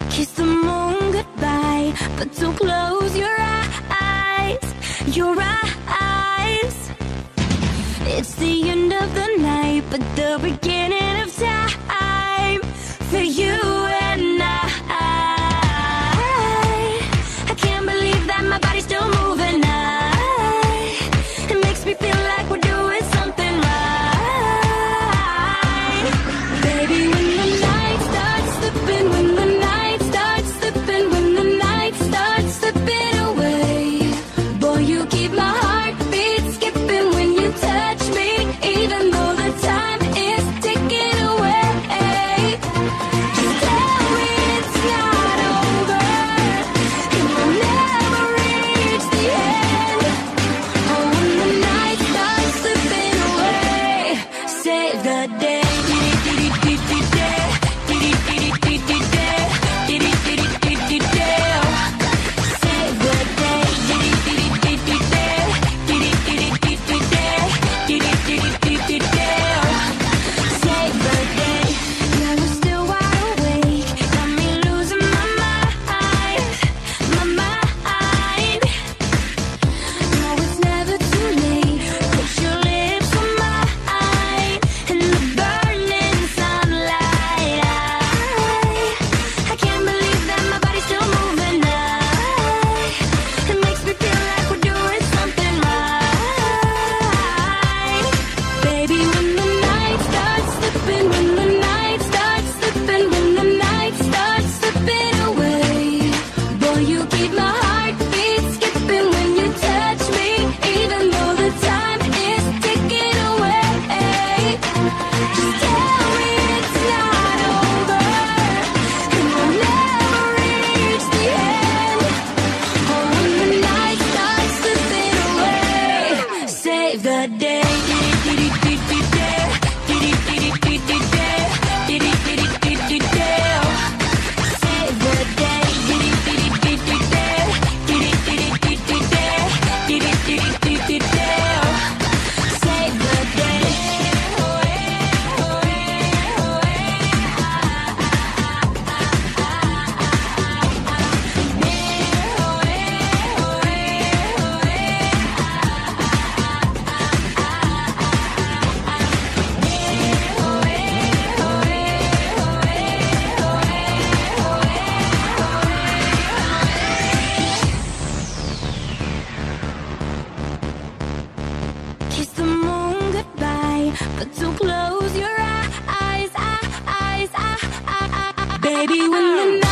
Kiss the moon goodbye, but don't close your eyes, your eyes. It's the end of the night, but the beginning of time for you and I. I can't believe that my body's still moving. It makes me feel like we're doing something right. Baby, when the night starts slipping, when the night starts slipping, when the night starts slipping away, boy, you keep my heartbeat skipping when you touch me, even though the time is ticking away. Just tell me it's not over, and we'll never reach the end. Oh, when the night starts slipping away, save the day. The day. Kiss the moon goodbye, but don't close your eyes, baby, when the night